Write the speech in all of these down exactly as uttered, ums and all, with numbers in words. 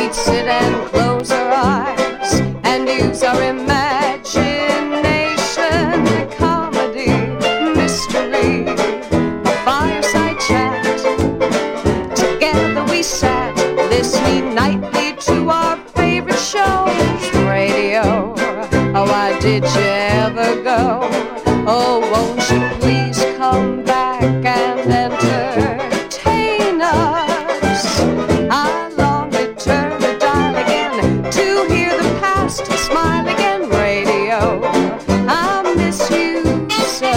we'd sit and close our eyes and use our imagination. Comedy, mystery, a fireside chat. Together we sat, listening nightly to our favorite shows. Radio, oh, why did you ever go? Oh, won't you please come back and entertain us? I long to turn the dial again to hear the past smile again. Radio, I miss you so.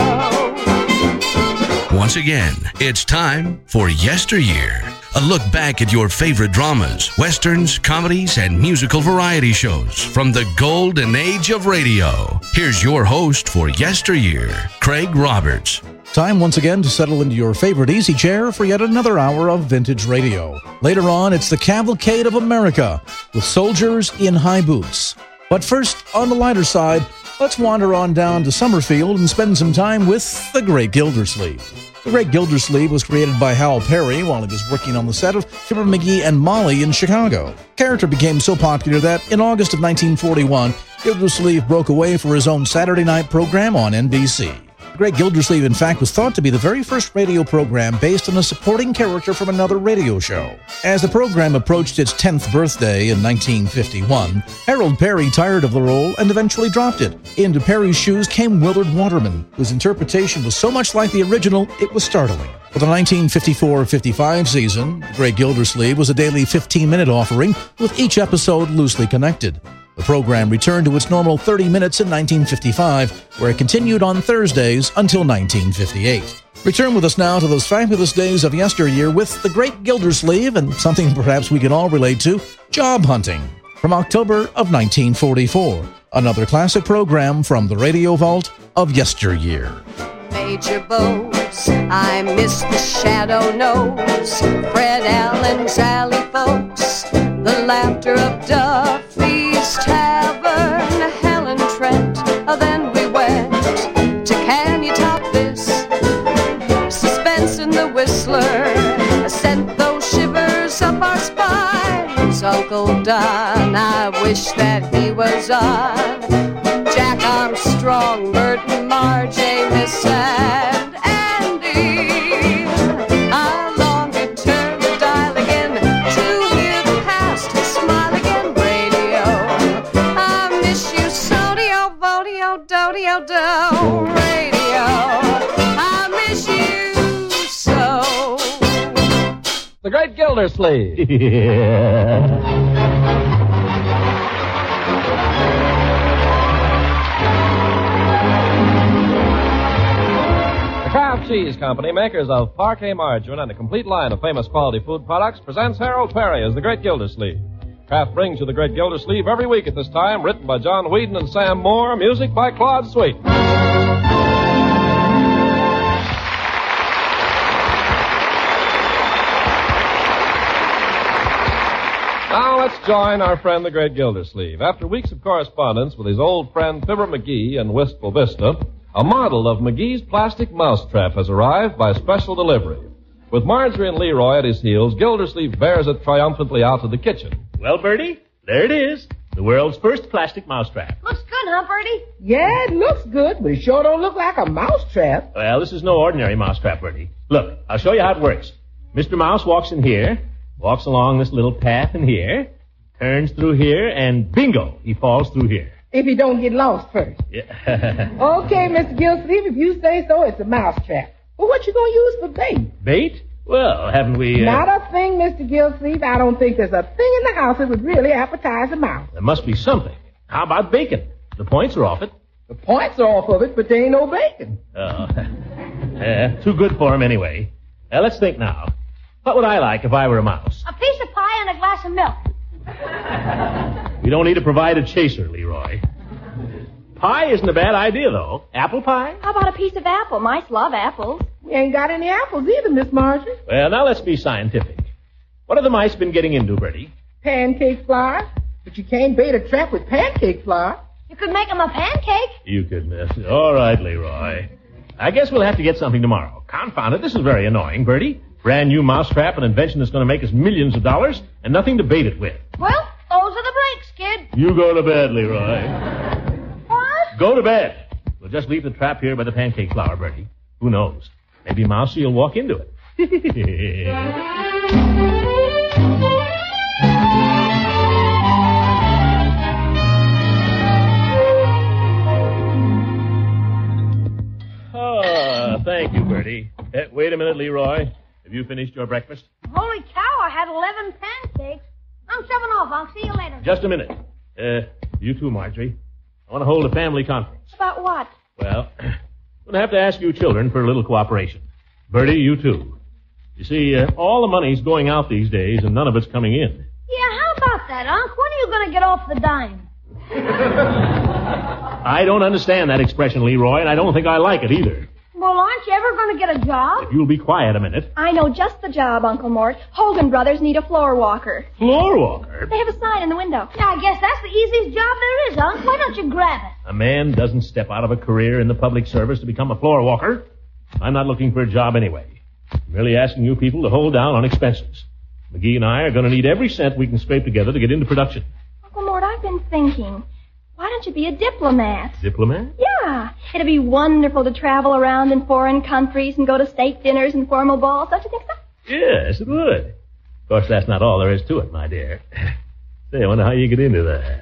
Once again, it's time for Yesteryear. A look back at your favorite dramas, westerns, comedies, and musical variety shows from the golden age of radio. Here's your host for Yesteryear, Craig Roberts. Time once again to settle into your favorite easy chair for yet another hour of vintage radio. Later on, it's the Cavalcade of America with soldiers in high boots. But first, on the lighter side, let's wander on down to Summerfield and spend some time with the Great Gildersleeve. The Great Gildersleeve was created by Hal Perry while he was working on the set of Fibber McGee and Molly in Chicago. The character became so popular that in August of nineteen forty-one, Gildersleeve broke away for his own Saturday night program on N B C. The Great Gildersleeve, in fact, was thought to be the very first radio program based on a supporting character from another radio show. As the program approached its tenth birthday in nineteen fifty-one, Harold Perry tired of the role and eventually dropped it. Into Perry's shoes came Willard Waterman, whose interpretation was so much like the original, it was startling. For the nineteen fifty-four fifty-five season, The Great Gildersleeve was a daily fifteen-minute offering, with each episode loosely connected. The program returned to its normal thirty minutes in nineteen fifty-five, where it continued on Thursdays until nineteen fifty-eight. Return with us now to those fabulous days of yesteryear with The Great Gildersleeve and something perhaps we can all relate to, job hunting, from October of nineteen forty-four. Another classic program from the Radio Vault of yesteryear. Major Bowes, I miss the Shadow Nose, Fred Allen's Alley folks, the laughter of Duffy's Tavern, Helen Trent. Oh, then we went to Can You Top This? Suspense in the Whistler sent those shivers up our spines. Uncle Don, I wish that he was on. Jack Armstrong, Burton, Marge, Amos, and Andy. I long to turn the dial again to hear the past smile again. Radio, I miss you so. Dio, vodio, dodio, do. Radio, I miss you so. The Great Gildersleeve. Yeah. Kraft Cheese Company, makers of Parquet Margarine and a complete line of famous quality food products, presents Harold Perry as the Great Gildersleeve. Kraft brings you the Great Gildersleeve every week at this time, written by John Whedon and Sam Moore, music by Claude Sweet. Now let's join our friend the Great Gildersleeve. After weeks of correspondence with his old friend Fibber McGee in Wistful Vista, a model of McGee's plastic mousetrap has arrived by special delivery. With Marjorie and Leroy at his heels, Gildersleeve bears it triumphantly out to the kitchen. Well, Bertie, there it is. The world's first plastic mousetrap. Looks good, huh, Bertie? Yeah, it looks good, but it sure don't look like a mousetrap. Well, this is no ordinary mousetrap, Bertie. Look, I'll show you how it works. Mister Mouse walks in here, walks along this little path in here, turns through here, and bingo, he falls through here. If he don't get lost first. Yeah. Okay, Mister Gildersleeve, if you say so, it's a mousetrap. Well, what you gonna use for bait? Bait? Well, haven't we... Uh... Not a thing, Mister Gildersleeve. I don't think there's a thing in the house that would really appetize a mouse. There must be something. How about bacon? The points are off it. The points are off of it, but there ain't no bacon. Oh. uh, too good for him anyway. Now, let's think now. What would I like if I were a mouse? A piece of pie and a glass of milk. We don't need to provide a chaser, Leroy. Pie isn't a bad idea, though. Apple pie? How about a piece of apple? Mice love apples. We ain't got any apples either, Miss Marjorie. Well, now let's be scientific. What have the mice been getting into, Bertie? Pancake flour. But you can't bait a trap with pancake flour. You could make them a pancake. You could, miss. All right, Leroy. I guess we'll have to get something tomorrow. Confound it, this is very annoying, Bertie. Brand new mousetrap, an invention that's going to make us millions of dollars, and nothing to bait it with. Well, those are the breaks, kid. You go to bed, Leroy. What? Go to bed. We'll just leave the trap here by the pancake flour, Bertie. Who knows? Maybe Mousy will walk into it. Oh, thank you, Bertie. Uh, wait a minute, Leroy. Have you finished your breakfast? Holy cow, I had eleven pancakes. I'm shoving off. I'll see you later. Just a minute. Uh, you too, Marjorie. I want to hold a family conference. About what? Well, I'm going to have to ask you children for a little cooperation. Bertie, you too. You see, uh, all the money's going out these days, and none of it's coming in. Yeah, how about that, Unc? When are you going to get off the dime? I don't understand that expression, Leroy, and I don't think I like it either. Well, aren't you ever going to get a job? If you'll be quiet a minute. I know just the job, Uncle Mort. Hogan Brothers need a floor walker. Floor walker? They have a sign in the window. Yeah, I guess that's the easiest job there is, Unc. Why don't you grab it? A man doesn't step out of a career in the public service to become a floor walker. I'm not looking for a job anyway. I'm merely asking you people to hold down on expenses. McGee and I are going to need every cent we can scrape together to get into production. Uncle Mort, I've been thinking. Why don't you be a diplomat? Diplomat? Yeah. It'd be wonderful to travel around in foreign countries and go to state dinners and formal balls. Don't you think so? Yes, it would. Of course, that's not all there is to it, my dear. Say, I wonder how you get into that.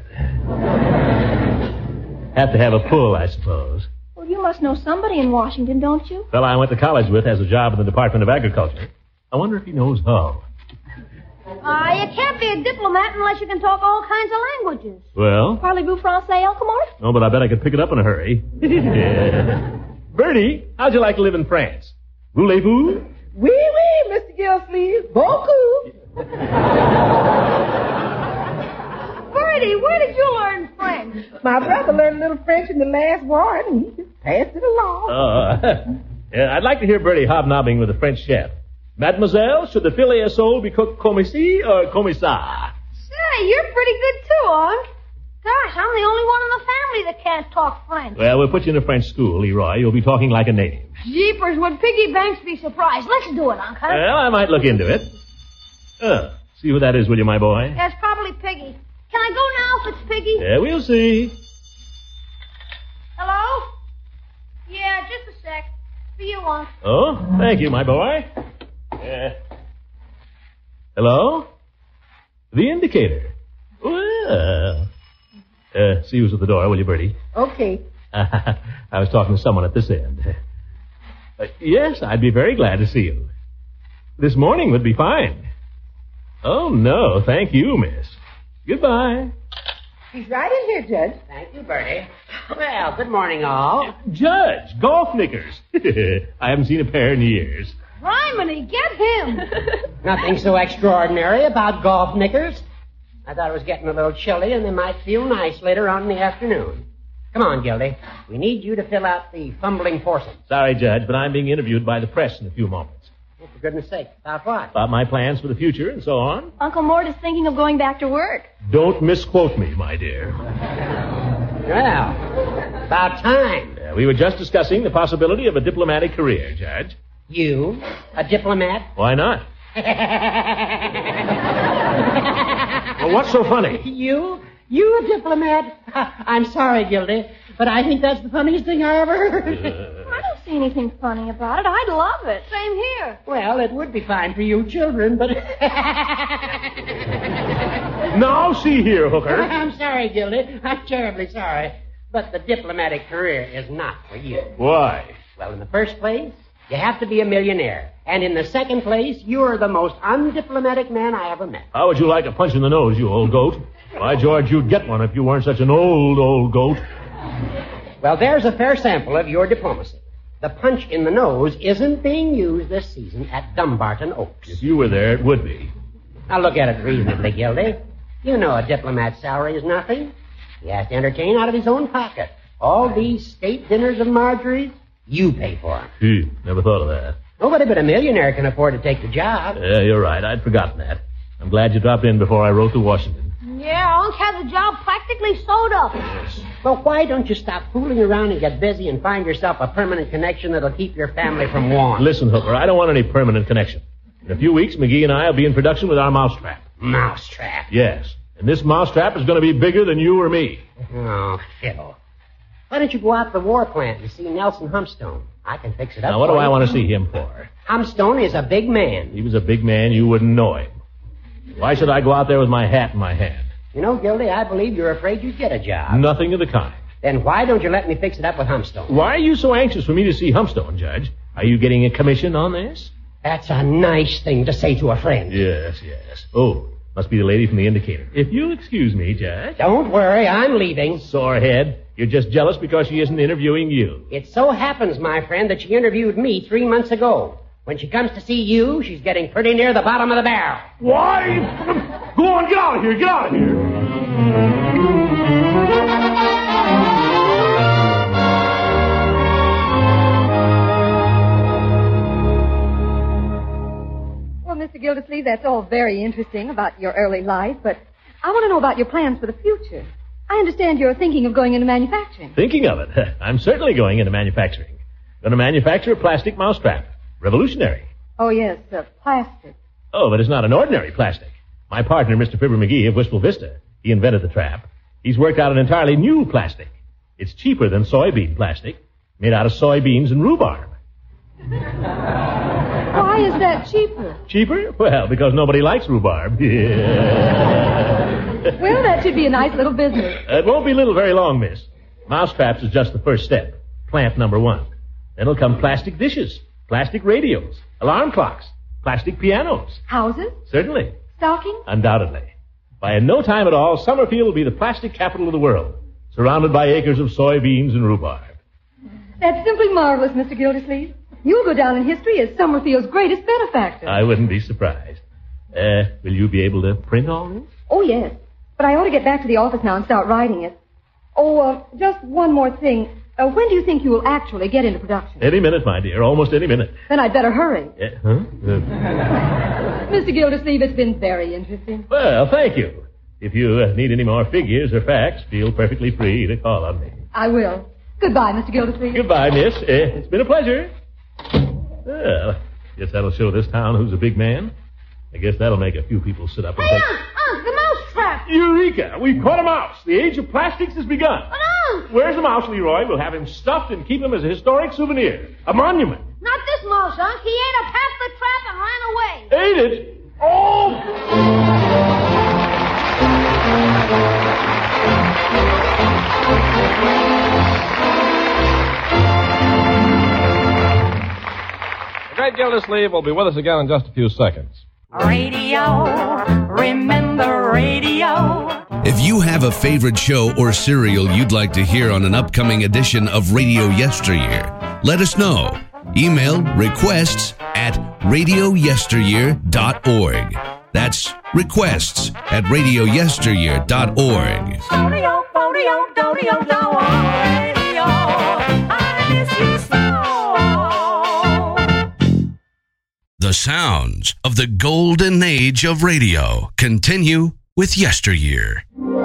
Have to have a pull, I suppose. Well, you must know somebody in Washington, don't you? Fellow I went to college with has a job in the Department of Agriculture. I wonder if he knows how. Uh, you can't be a diplomat unless you can talk all kinds of languages. Well? Parlez-vous français, Uncle Mort? No, but I bet I could pick it up in a hurry. Yeah. Bertie, how'd you like to live in France? Voulez-vous? Wee wee, Mister Gillsleeve. Beaucoup. Bertie, where did you learn French? My brother learned a little French in the last war, and he just passed it along. Uh, yeah, I'd like to hear Bertie hobnobbing with a French chef. Mademoiselle, should the filet à sole be cooked comme ici or comme ça? Say, you're pretty good too, Unc. Gosh, I'm the only one in the family that can't talk French. Well, we'll put you in a French school, Leroy. You'll be talking like a native. Jeepers, would Piggy Banks be surprised? Let's do it, Unc, huh? Well, I might look into it. Uh, see who that is, will you, my boy? Yeah, it's probably Piggy. Can I go now if it's Piggy? Yeah, we'll see. Hello? Yeah, just a sec. For you, Unc. Oh, thank you, my boy. Uh, hello? The indicator. Well. Uh, see who's at the door, will you, Bertie? Okay. Uh, I was talking to someone at this end. Uh, yes, I'd be very glad to see you. This morning would be fine. Oh, no, thank you, miss. Goodbye. He's right in here, Judge. Thank you, Bertie. Well, good morning, all. Judge, golf knickers. I haven't seen a pair in years. Criminy, get him. Nothing so extraordinary about golf knickers. I thought it was getting a little chilly, and they might feel nice later on in the afternoon. Come on, Gildy. We need you to fill out the fumbling foursome. Sorry, Judge, but I'm being interviewed by the press in a few moments. Oh, for goodness sake. About what? About my plans for the future and so on. Uncle Mort is thinking of going back to work. Don't misquote me, my dear. Well, about time. Uh, we were just discussing the possibility of a diplomatic career, Judge. You, a diplomat? Why not? Well, what's so funny? You? You a diplomat? I'm sorry, Gildy, but I think that's the funniest thing I ever heard. Uh, I don't see anything funny about it. I'd love it. Same here. Well, it would be fine for you children, but... Now, see here, Hooker. I'm sorry, Gildy. I'm terribly sorry. But the diplomatic career is not for you. Why? Well, in the first place, you have to be a millionaire. And in the second place, you're the most undiplomatic man I ever met. How would you like a punch in the nose, you old goat? By George, you'd get one if you weren't such an old, old goat. Well, there's a fair sample of your diplomacy. The punch in the nose isn't being used this season at Dumbarton Oaks. If you were there, it would be. Now, look at it reasonably, Gildy. You know a diplomat's salary is nothing. He has to entertain out of his own pocket. All these state dinners of Marjorie's, you pay for them. Gee, never thought of that. Nobody but a millionaire can afford to take the job. Yeah, you're right. I'd forgotten that. I'm glad you dropped in before I wrote to Washington. Yeah, Unc has the job practically sewed up. Well, why don't you stop fooling around and get busy and find yourself a permanent connection that'll keep your family from want? Listen, Hooker, I don't want any permanent connection. In a few weeks, McGee and I will be in production with our mousetrap. Mousetrap? Yes. And this mousetrap is going to be bigger than you or me. Oh, fiddle. Why don't you go out to the war plant and see Nelson Humstone? I can fix it up. Now, what for do you. I want to see him for? Humstone is a big man. If he was a big man, you wouldn't know him. Why should I go out there with my hat in my hand? You know, Gildy, I believe you're afraid you'd get a job. Nothing of the kind. Then why don't you let me fix it up with Humstone? Why are you so anxious for me to see Humstone, Judge? Are you getting a commission on this? That's a nice thing to say to a friend. Yes, yes. Oh, must be the lady from the Indicator. If you'll excuse me, Judge. Don't worry, I'm leaving. Sorehead, you're just jealous because she isn't interviewing you. It so happens, my friend, that she interviewed me three months ago. When she comes to see you, she's getting pretty near the bottom of the barrel. Why? Go on, get out of here, get out of here. Mister Gildersleeve, that's all very interesting about your early life, but I want to know about your plans for the future. I understand you're thinking of going into manufacturing. Thinking of it? I'm certainly going into manufacturing. Going to manufacture a plastic mousetrap. Revolutionary. Oh, yes, uh, plastic. Oh, but it's not an ordinary plastic. My partner, Mister Fibber McGee of Wistful Vista, he invented the trap. He's worked out an entirely new plastic. It's cheaper than soybean plastic, made out of soybeans and rhubarb. Why is that cheaper? Cheaper? Well, because nobody likes rhubarb. Well, that should be a nice little business. It won't be little very long, miss. Mousetraps is just the first step. Plant number one. Then will come plastic dishes, plastic radios, alarm clocks, plastic pianos. Houses? Certainly. Stockings? Undoubtedly. By in no time at all, Summerfield will be the plastic capital of the world, surrounded by acres of soybeans and rhubarb. That's simply marvelous, Mister Gildersleeve. You'll go down in history as Summerfield's greatest benefactor. I wouldn't be surprised. Uh, will you be able to print all this? Oh, yes. But I ought to get back to the office now and start writing it. Oh, uh, just one more thing. Uh, when do you think you will actually get into production? Any minute, my dear. Almost any minute. Then I'd better hurry. Uh, huh? Uh, Mister Gildersleeve, it's been very interesting. Well, thank you. If you uh, need any more figures or facts, feel perfectly free to call on me. I will. Goodbye, Mister Gildersleeve. Goodbye, miss. Uh, it's been a pleasure. Well, guess that'll show this town who's a big man. I guess that'll make a few people sit up and Hey, think... Unc, Unc, the mouse trap. Eureka! We've caught a mouse. The age of plastics has begun. But, Unc. Where's the mouse, Leroy? We'll have him stuffed and keep him as a historic souvenir. A monument. Not this mouse, Unc. He ate up half the trap and ran away. Ate it? Oh! The Great Gildersleeve will be with us again in just a few seconds. Radio, remember radio. If you have a favorite show or serial you'd like to hear on an upcoming edition of Radio Yesteryear, let us know. Email requests at radio yesteryear dot org. That's requests at radio yesteryear dot org. Rodeo, rodeo, rodeo, rodeo, radio. I miss you so. The sounds of the golden age of radio continue with Yesteryear.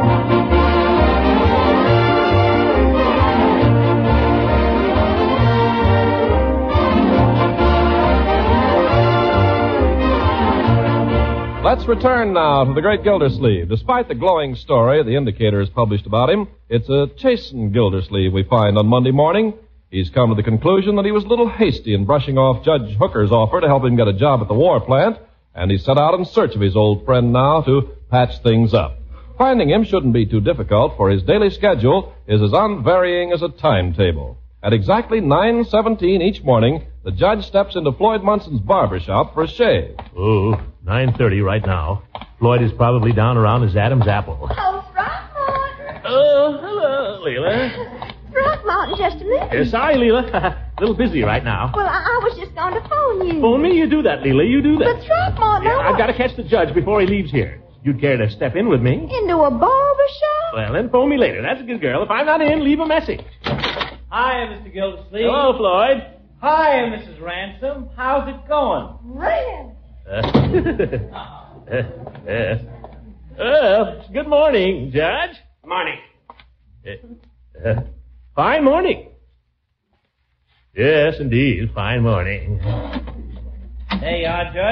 Let's return now to the Great Gildersleeve. Despite the glowing story the Indicator has published about him, it's a chastened Gildersleeve we find on Monday morning. He's come to the conclusion that he was a little hasty in brushing off Judge Hooker's offer to help him get a job at the war plant, and he's set out in search of his old friend now to patch things up. Finding him shouldn't be too difficult, for his daily schedule is as unvarying as a timetable. At exactly nine seventeen each morning, the judge steps into Floyd Munson's barber shop for a shave. Oh, nine thirty right now. Floyd is probably down around his Adam's apple. Oh, Throckmorton. Oh, hello, Leela. Throckmorton, just a minute. Uh, sorry, Leela. A little busy right now. Well, I, I was just going to phone you. Phone me? You do that, Leela. You do that. But Throckmorton, Yeah, I I've got to catch the judge before he leaves here. You'd care to step in with me? Into a barber shop? Well, then phone me later. That's a good girl. If I'm not in, leave a message. Hi, Mister Gildersleeve. Hello, Floyd. Hi, Missus Ransom. How's it going? Red. Uh, uh, well, good morning, Judge. Morning. Uh, uh, fine morning. Yes, indeed, fine morning. There you are, Judge.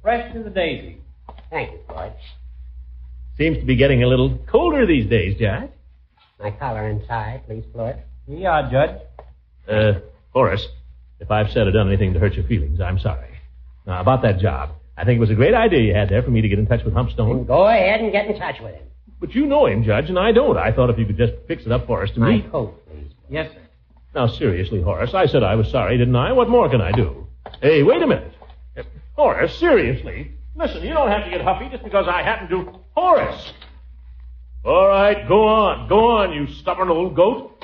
Fresh to the daisy. Thank you, Floyd. Seems to be getting a little colder these days, Jack. My collar inside, please, Floyd. Yeah, Judge. Uh, Horace, if I've said or done anything to hurt your feelings, I'm sorry. Now, about that job, I think it was a great idea you had there for me to get in touch with Humpstone. Then go ahead and get in touch with him. But you know him, Judge, and I don't. I thought if you could just fix it up for us to My meet. coat, please. Yes, sir. Now, seriously, Horace, I said I was sorry, didn't I? What more can I do? Hey, wait a minute. Uh, Horace, seriously. Listen, you don't have to get huffy just because I happen to... Horace! All right, go on. Go on, you stubborn old goat.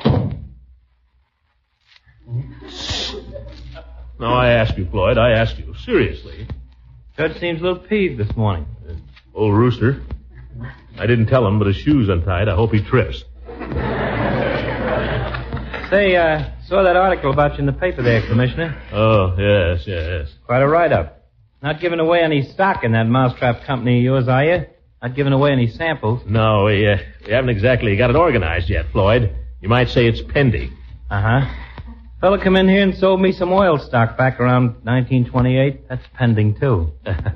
Now, I ask you, Floyd, I ask you, seriously. Judge seems a little peeved this morning. Uh, old rooster. I didn't tell him, but his shoe's untied. I hope he trips. Say, uh, saw that article about you in the paper there, Commissioner. Oh, yes, yes. Quite a write-up. Not giving away any stock in that mousetrap company of yours, are you? Not giving away any samples. No, we, uh, we haven't exactly got it organized yet, Floyd. You might say it's pending. Uh-huh. Fella come in here and sold me some oil stock back around nineteen twenty-eight. That's pending, too.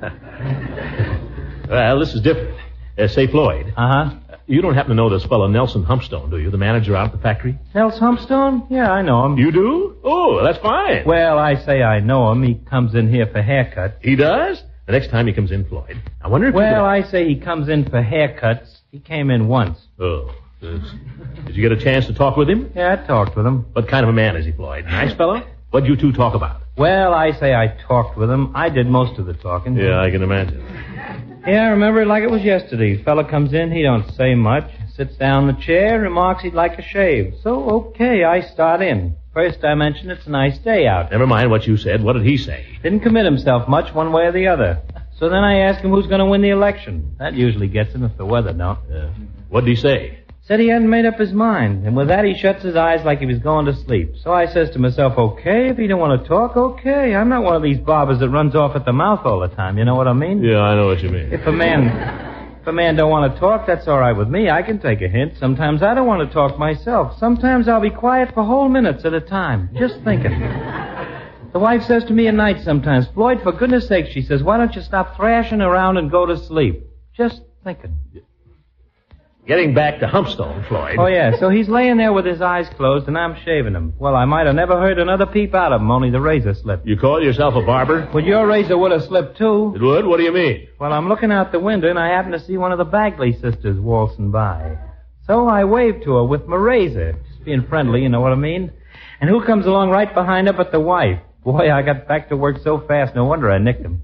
Well, this is different. Uh, say, Floyd. Uh-huh. You don't happen to know this fellow Nelson Humpstone, do you? The manager out at the factory? Nels Humpstone? Yeah, I know him. You do? Oh, that's fine. Well, I say I know him. He comes in here for haircuts. He does? The next time he comes in, Floyd. I wonder if Well, you... I say he comes in for haircuts. He came in once. Oh. Yes. Did you get a chance to talk with him? Yeah, I talked with him. What kind of a man is he, Floyd? Nice fellow? What'd you two talk about? Well, I say I talked with him. I did most of the talking. Yeah, I can imagine. Yeah, I remember it like it was yesterday. Fella comes in, he don't say much. Sits down in the chair, remarks he'd like a shave. So, okay, I start in. First I mention it's a nice day out. Never mind what you said. What did he say? Didn't commit himself much one way or the other. So then I ask him who's going to win the election. That usually gets him if the weather don't. Yeah. What'd he say? Said he hadn't made up his mind. And with that he shuts his eyes like he was going to sleep. So I says to myself, okay, if he don't want to talk, okay. I'm not one of these barbers that runs off at the mouth all the time. You know what I mean? Yeah, I know what you mean. If a man... If a man don't want to talk, that's all right with me. I can take a hint. Sometimes I don't want to talk myself. Sometimes I'll be quiet for whole minutes at a time, just thinking. The wife says to me at night sometimes, Floyd, for goodness sake, she says, why don't you stop thrashing around and go to sleep? Just thinking. Getting back to Humpstone, Floyd. Oh, yeah, so he's laying there with his eyes closed, and I'm shaving him. Well, I might have never heard another peep out of him, only the razor slipped. You call yourself a barber? Well, your razor would have slipped, too. It would? What do you mean? Well, I'm looking out the window, and I happen to see one of the Bagley sisters waltzing by. So I waved to her with my razor, just being friendly, you know what I mean? And who comes along right behind her but the wife? Boy, I got back to work so fast, no wonder I nicked him.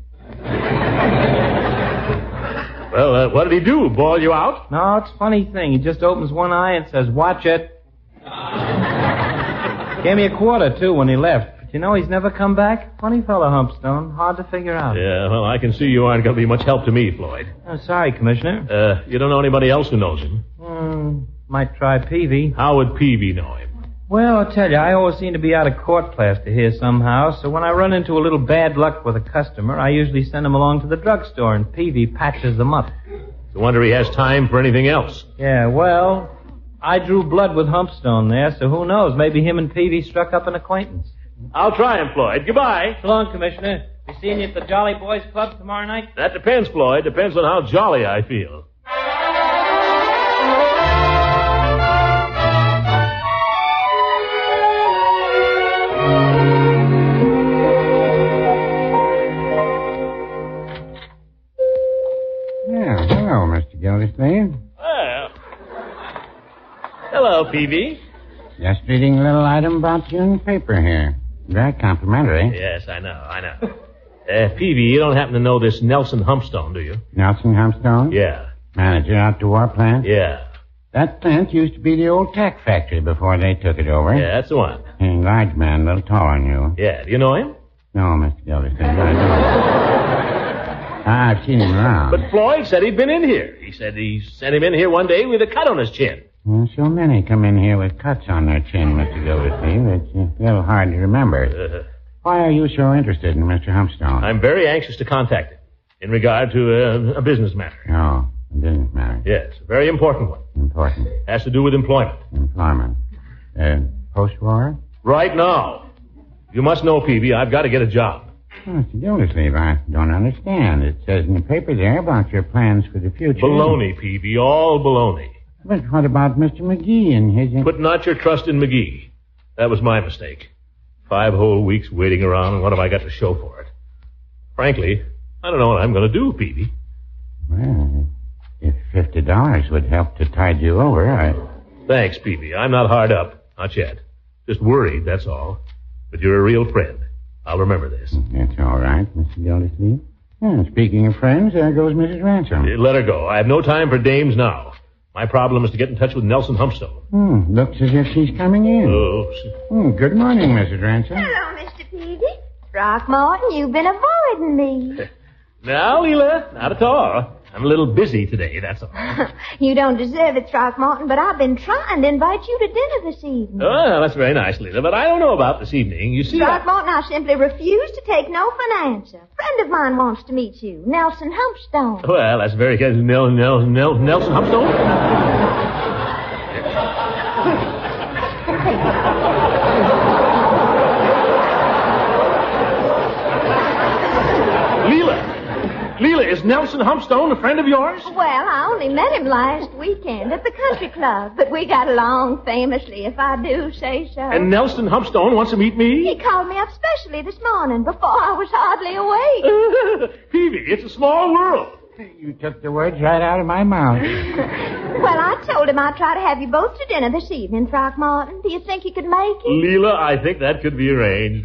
Well, uh, what did he do? Bawl you out? No, it's a funny thing. He just opens one eye and says, watch it. Gave me a quarter, too, when he left. But you know, he's never come back. Funny fellow, Humpstone. Hard to figure out. Yeah, well, I can see you aren't going to be much help to me, Floyd. Oh, sorry, Commissioner. Uh, you don't know anybody else who knows him? Hmm, might try Peavy. How would Peavy know him? Well, I'll tell you, I always seem to be out of court plaster here somehow, so when I run into a little bad luck with a customer, I usually send him along to the drugstore, and Peavy patches them up. No wonder he has time for anything else. Yeah, well, I drew blood with Humpstone there, so who knows? Maybe him and Peavy struck up an acquaintance. I'll try him, Floyd. Goodbye. So long, Commissioner. Be seeing you at the Jolly Boys Club tomorrow night? That depends, Floyd. Depends on how jolly I feel. Yeah, hello, Mister Gildersleeve. Well. Hello, Peavy. Just reading a little item about you in the paper here. Very complimentary. Yes, I know, I know. Uh, Peavy, you don't happen to know this Nelson Humpstone, do you? Nelson Humpstone? Yeah. Manager out to war plant? Yeah. That plant used to be the old tack factory before they took it over. Yeah, that's the one. A large man, a little taller than you. Yeah, do you know him? No, Mister Gildersleeve, I don't. I've seen him around. But Floyd said he'd been in here. He said he sent him in here one day with a cut on his chin. Well, so many come in here with cuts on their chin, Mister Gildersleeve. It's a little hard to remember. Uh, Why are you so interested in Mister Humpstone? I'm very anxious to contact him in regard to uh, a business matter. Oh, a business matter. Yes, a very important one. Important. Has to do with employment. Employment. Uh, post-war? Right now. You must know, Peavy, I've got to get a job. Oh, Mister Gildersleeve, I don't understand. It says in the paper there about your plans for the future. Baloney, Peavy, all baloney. But what about Mister McGee and his... Put not your trust in McGee. That was my mistake. Five whole weeks waiting around, and what have I got to show for it? Frankly, I don't know what I'm going to do, Peavy. Well, if fifty dollars would help to tide you over, I... Thanks, Peavy. I'm not hard up. Not yet. Just worried, that's all. But you're a real friend. I'll remember this. That's all right, Mister Gildersleeve. And speaking of friends, there goes Missus Ransom. Uh, Let her go. I have no time for dames now. My problem is to get in touch with Nelson Humpstone. Hmm, looks as if she's coming in. Oh, Hmm, good morning, Missus Ransom. Hello, Mister Peavy. Throckmorton, you've been avoiding me. Now, Leela, not at all. I'm a little busy today, that's all. You don't deserve it, Throckmorton, but I've been trying to invite you to dinner this evening. Oh, that's very nice, Leela, but I don't know about this evening. You see, Throckmorton, I... I simply refuse to take no for an answer. A friend of mine wants to meet you, Nelson Humpstone. Well, that's very good. Nel, Nel, Nel, Nelson Humpstone? Leela, is Nelson Humpstone a friend of yours? Well, I only met him last weekend at the country club, but we got along famously, if I do say so. And Nelson Humpstone wants to meet me? He called me up specially this morning before I was hardly awake. Peavy, it's a small world. You took the words right out of my mouth. Well, I told him I'd try to have you both to dinner this evening, Throckmorton. Do you think you could make it? Leela, I think that could be arranged.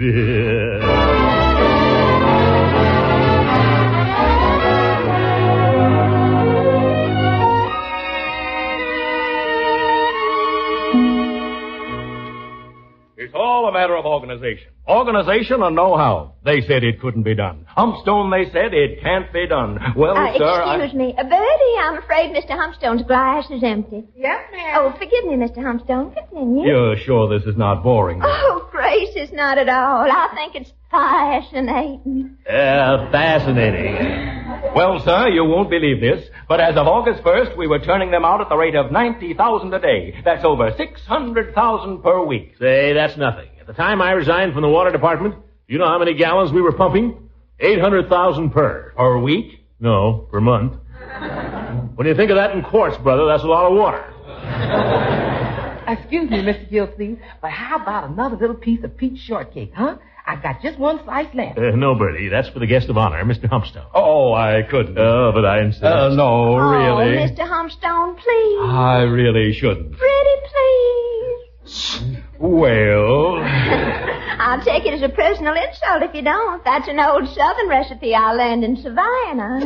It's all a matter of organization. Organization and know-how. They said it couldn't be done. Humpstone, they said it can't be done. Well, uh, sir, Excuse I... me. Uh, Bertie, I'm afraid Mister Humpstone's glass is empty. Yes, ma'am. Oh, forgive me, Mister Humpstone. Continue. You're sure this is not boring? Oh, gracious, not at all. I think it's fascinating. Uh, fascinating. Well, sir, you won't believe this, but as of August first, we were turning them out at the rate of ninety thousand a day. That's over six hundred thousand per week. Say, that's nothing. At the time I resigned from the water department, you know how many gallons we were pumping? eight hundred thousand per. Per week? No, per month. When you think of that in quarts, brother, that's a lot of water. Excuse me, Mister Gilsleeve, but how about another little piece of peach shortcake, huh? I've got just one slice left. Uh, no, Bertie, that's for the guest of honor, Mister Humpstone. Oh, I couldn't. Oh, but I insist. Uh, no, Oh, really. Mister Humpstone, please. I really shouldn't. Pretty please. Well... I'll take it as a personal insult if you don't. That's an old Southern recipe I learned in Savannah.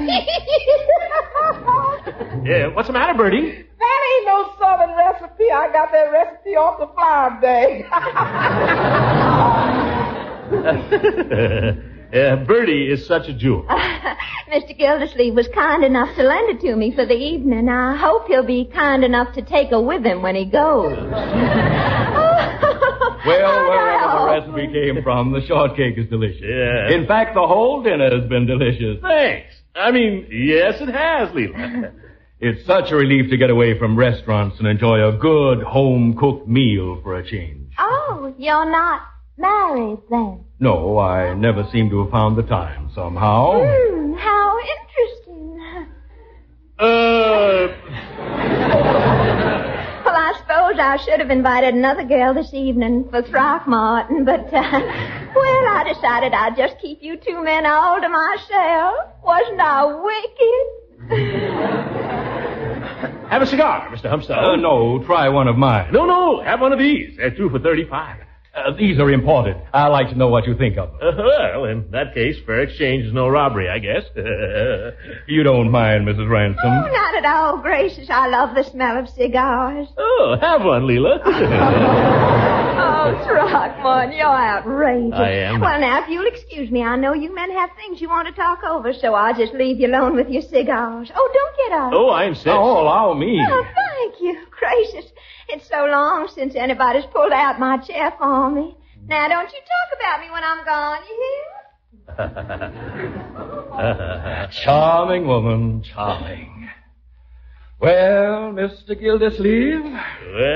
Yeah, what's the matter, Bertie? That ain't no Southern recipe. I got that recipe off the flour day. uh, Bertie is such a jewel. Mister Gildersleeve was kind enough to lend it to me for the evening. I hope he'll be kind enough to take her with him when he goes. Well, wherever the recipe came from, the shortcake is delicious. Yeah. In fact, the whole dinner has been delicious. Thanks. I mean, yes, it has, Leela. It's such a relief to get away from restaurants and enjoy a good home-cooked meal for a change. Oh, you're not married then? No, I never seem to have found the time somehow. Hmm, how interesting. Uh... Well, I suppose I should have invited another girl this evening for Throckmorton, but, uh, well, I decided I'd just keep you two men all to myself. Wasn't I wicked? Have a cigar, Mister Humpstone. Uh, no, try one of mine. No, no, have one of these. They're two for thirty-five. Uh, these are imported. I'd like to know what you think of them. Uh, well, in that case, fair exchange is no robbery, I guess. You don't mind, Missus Ransom? Oh, not at all, gracious. I love the smell of cigars. Oh, have one, Leela. Oh, Throckmorton, you're outrageous. I am. Well, now, if you'll excuse me, I know you men have things you want to talk over, so I'll just leave you alone with your cigars. Oh, don't get up. Oh, I insist. Oh, allow me. Oh, thank you. Gracious. It's so long since anybody's pulled out my chair for me. Now, don't you talk about me when I'm gone, you hear? Charming woman, charming. Well, Mister Gildersleeve?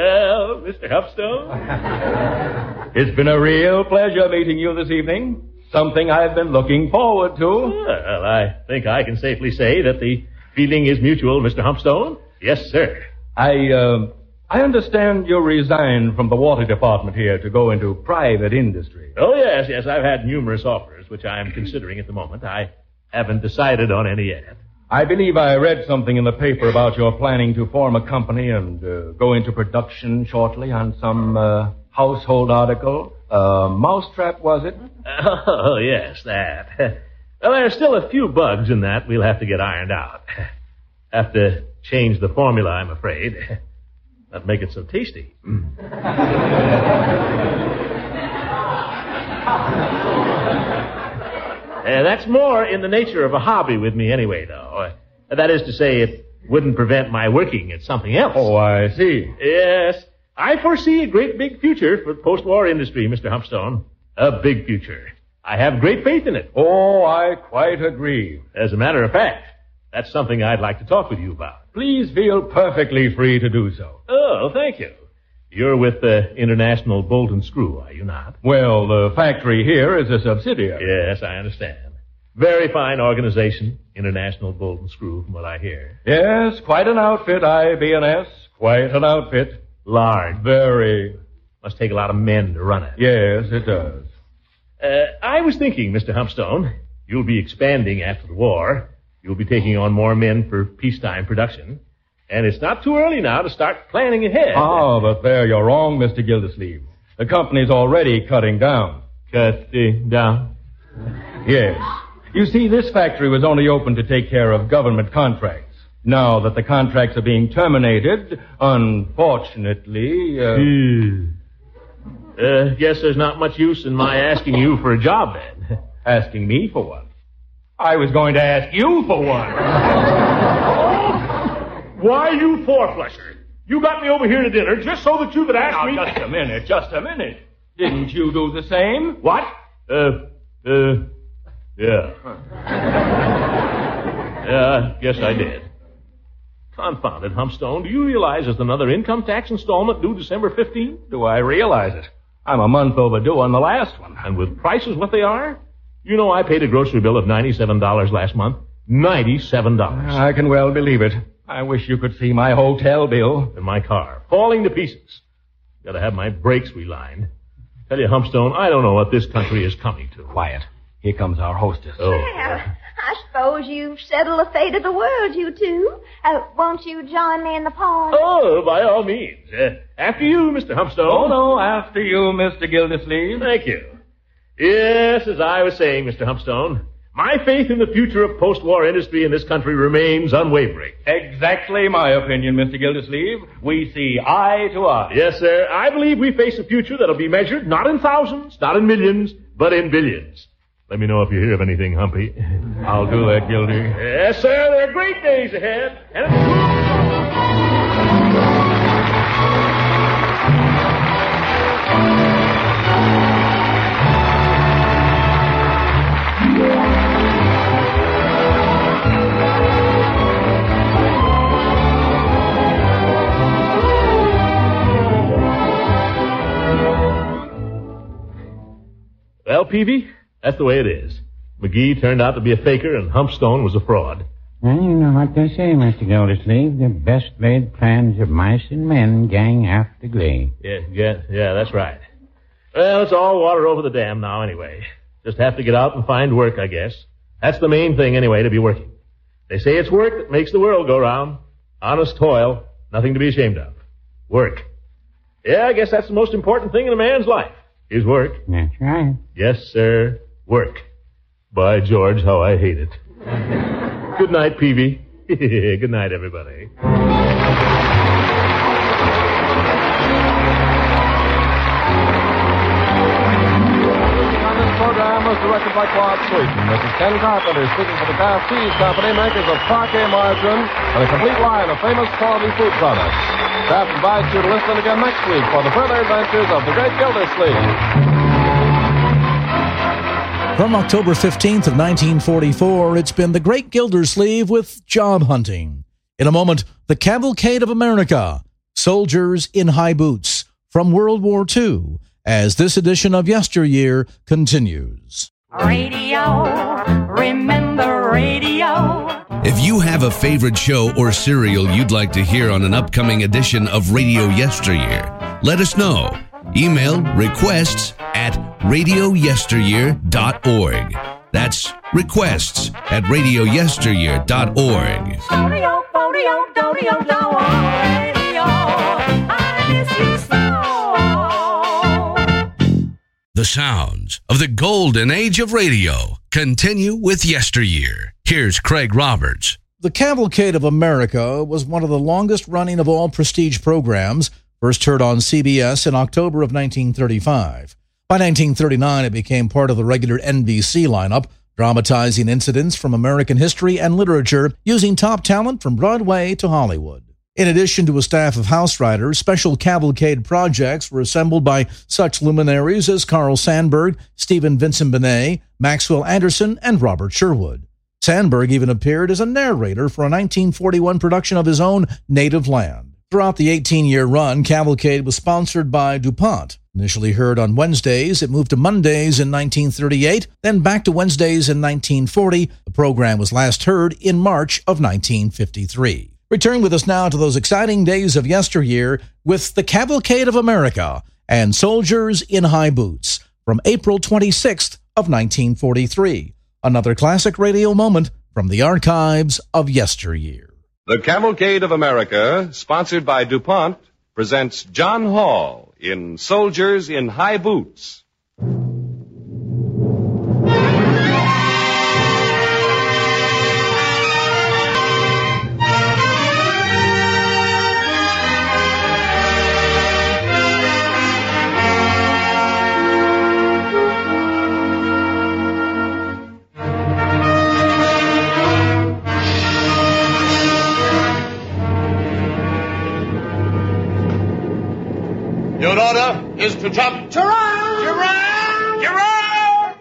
Well, Mister Humpstone? It's been a real pleasure meeting you this evening. Something I've been looking forward to. Well, I think I can safely say that the feeling is mutual, Mister Humpstone. Yes, sir. I, uh, I understand you resigned from the water department here to go into private industry. Oh, yes, yes. I've had numerous offers, which I am considering at the moment. I haven't decided on any yet. I believe I read something in the paper about your planning to form a company and uh, go into production shortly on some uh, household article. Uh, mousetrap, was it? Oh, yes, that. Well, there are still a few bugs in that we'll have to get ironed out. Have to change the formula, I'm afraid. That'd make it so tasty. Uh, that's more in the nature of a hobby with me anyway, though. Uh, that is to say, it wouldn't prevent my working at something else. Oh, I see. Yes. I foresee a great big future for the post-war industry, Mister Humpstone. A big future. I have great faith in it. Oh, I quite agree. As a matter of fact, that's something I'd like to talk with you about. Please feel perfectly free to do so. Oh, thank you. You're with the International Bolt and Screw, are you not? Well, the factory here is a subsidiary. Yes, I understand. Very fine organization, International Bolt and Screw, from what I hear. Yes, quite an outfit, I B N S. Quite an outfit. Large. Very. Must take a lot of men to run it. Yes, it does. Uh, I was thinking, Mister Humpstone, you'll be expanding after the war. You'll be taking on more men for peacetime production. And it's not too early now to start planning ahead. Oh, but there you're wrong, Mister Gildersleeve. The company's already cutting down. Cutting down? Yes. You see, this factory was only open to take care of government contracts. Now that the contracts are being terminated, unfortunately... Uh... Hmm. Uh, guess there's not much use in my asking you for a job, then. Asking me for one? I was going to ask you for one. Why, you four-flusher? You got me over here to dinner just so that you could ask now, me... Now, just a minute, just a minute. Didn't you do the same? What? Uh, uh, yeah. Yeah, guess I did. Confound it, Humpstone. Do you realize there's another income tax installment due December fifteenth? Do I realize it? I'm a month overdue on the last one. And with prices what they are? You know, I paid a grocery bill of ninety-seven dollars last month. ninety-seven dollars. I can well believe it. I wish you could see my hotel bill. And my car. Falling to pieces. Gotta have my brakes relined. Tell you, Humpstone, I don't know what this country is coming to. Quiet. Here comes our hostess. Oh. Well, I suppose you've settled the fate of the world, you two. Uh, won't you join me in the party? Oh, by all means. Uh, after you, Mister Humpstone. Oh, no, after you, Mister Gildersleeve. Thank you. Yes, as I was saying, Mister Humpstone, my faith in the future of post-war industry in this country remains unwavering. Exactly my opinion, Mister Gildersleeve. We see eye to eye. Yes, sir. I believe we face a future that'll be measured not in thousands, not in millions, but in billions. Let me know if you hear of anything, Humpy. I'll do that, Gildy. Yes, sir. There are great days ahead. And well, Peavy, that's the way it is. McGee turned out to be a faker, and Humpstone was a fraud. Well, you know what they say, Mister Gildersleeve. The best laid plans of mice and men gang after glee. Yeah, yeah, yeah, that's right. Well, it's all water over the dam now anyway. Just have to get out and find work, I guess. That's the main thing anyway, to be working. They say it's work that makes the world go round. Honest toil, nothing to be ashamed of. Work. Yeah, I guess that's the most important thing in a man's life, is work. That's right. Yes, sir, work. By George, how I hate it. Good night, Peavy. Good night, everybody. On this program was directed by Claude Sweeten. This is Ken Carpenter speaking for the Kraft Cheese Company, makers of Parquet Margarine and a complete line of famous quality food products. Kraft invites you to listen again next week for the further adventures of the Great Gildersleeve. From October fifteenth of nineteen forty-four, it's been The Great Gildersleeve with Job Hunting. In a moment, The Cavalcade of America, Soldiers in High Boots, from World War Two, as this edition of Yesteryear continues. Radio, remember radio. If you have a favorite show or serial you'd like to hear on an upcoming edition of Radio Yesteryear, let us know. Email requests at radio yesteryear dot org. That's requests at radio yesteryear dot org. Audio, audio, audio, radio. I miss you so. The sounds of the golden age of radio continue with Yesteryear. Here's Craig Roberts. The Cavalcade of America was one of the longest running of all prestige programs, first heard on C B S in October of nineteen thirty-five. By nineteen thirty-nine, it became part of the regular N B C lineup, dramatizing incidents from American history and literature using top talent from Broadway to Hollywood. In addition to a staff of house writers, special cavalcade projects were assembled by such luminaries as Carl Sandburg, Stephen Vincent Benet, Maxwell Anderson, and Robert Sherwood. Sandburg even appeared as a narrator for a nineteen forty-one production of his own Native Land. Throughout the eighteen-year run, Cavalcade was sponsored by DuPont. Initially heard on Wednesdays, it moved to Mondays in nineteen thirty-eight, then back to Wednesdays in nineteen forty. The program was last heard in March of nineteen fifty-three. Return with us now to those exciting days of yesteryear with the Cavalcade of America and Soldiers in High Boots from April twenty-sixth of nineteen forty-three. Another classic radio moment from the archives of yesteryear. The Cavalcade of America, sponsored by DuPont, presents John Hall in Soldiers in High Boots. Your order is to jump. Gerard! Gerard! Gerard!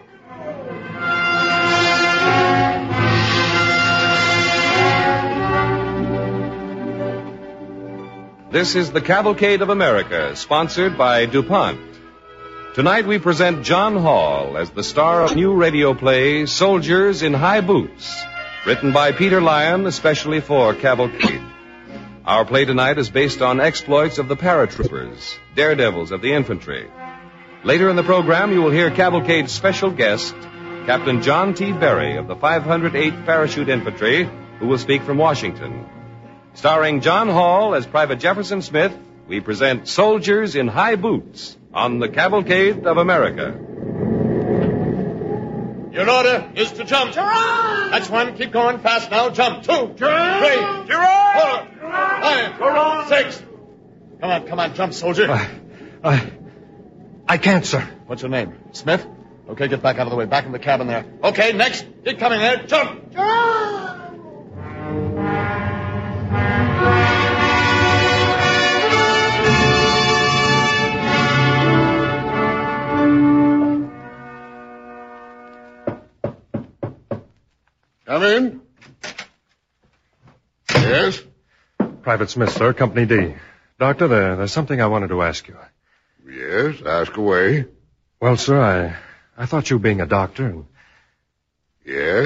This is the Cavalcade of America, sponsored by DuPont. Tonight we present John Hall as the star of new radio play, Soldiers in High Boots, written by Peter Lyon, especially for Cavalcade. Our play tonight is based on exploits of the paratroopers, daredevils of the infantry. Later in the program, you will hear Cavalcade's special guest, Captain John T. Berry of the five hundred eighth Parachute Infantry, who will speak from Washington. Starring John Hall as Private Jefferson Smith, we present Soldiers in High Boots on the Cavalcade of America. Your order is to jump. Gerard! That's one. Keep going fast now. Jump. Two. Gerard! Three. Gerard! Four. Five. Gerard! Six. Come on, come on. Jump, soldier. I... I... I can't, sir. What's your name? Smith? Okay, get back out of the way. Back in the cabin there. Okay, next. Keep coming there. Jump. Gerard! Come in. Yes? Private Smith, sir, Company D. Doctor, there, there's something I wanted to ask you. Yes, ask away. Well, sir, I I thought you being a doctor and... Yes?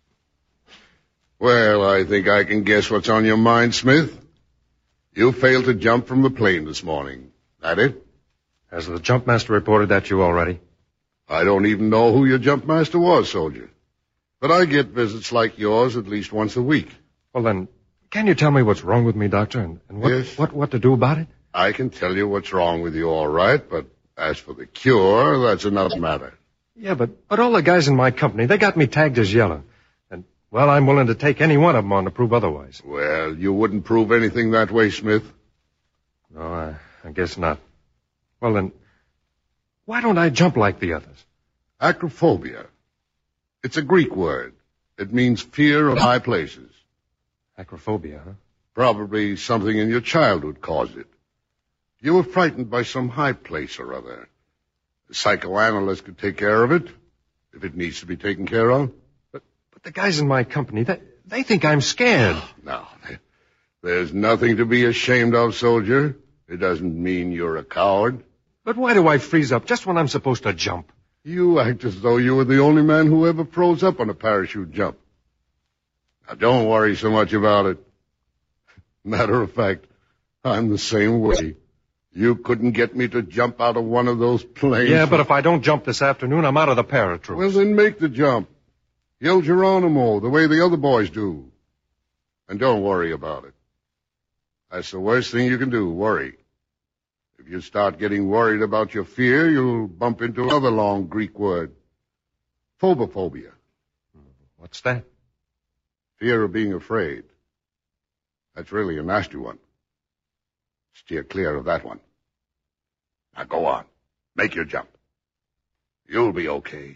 Well, I think I can guess what's on your mind, Smith. You failed to jump from the plane this morning. That it? Has the jump master reported that to you already? I don't even know who your jump master was, soldier. But I get visits like yours at least once a week. Well, then, can you tell me what's wrong with me, Doctor, and, and what, yes. what, what to do about it? I can tell you what's wrong with you all right, but as for the cure, that's another matter. Yeah, but, but all the guys in my company, they got me tagged as yellow. And, well, I'm willing to take any one of them on to prove otherwise. Well, you wouldn't prove anything that way, Smith. No, I, I guess not. Well, then, why don't I jump like the others? Acrophobia. It's a Greek word. It means fear of high places. Acrophobia, huh? Probably something in your childhood caused it. You were frightened by some high place or other. A psychoanalyst could take care of it, if it needs to be taken care of. But but the guys in my company, they, they think I'm scared. No, there's nothing to be ashamed of, soldier. It doesn't mean you're a coward. But why do I freeze up just when I'm supposed to jump? You act as though you were the only man who ever froze up on a parachute jump. Now, don't worry so much about it. Matter of fact, I'm the same way. You couldn't get me to jump out of one of those planes. Yeah, but if I don't jump this afternoon, I'm out of the paratroops. Well, then make the jump. Yell Geronimo the way the other boys do. And don't worry about it. That's the worst thing you can do, worry. If you start getting worried about your fear, you'll bump into another long Greek word. Phobophobia. What's that? Fear of being afraid. That's really a nasty one. Steer clear of that one. Now go on. Make your jump. You'll be okay.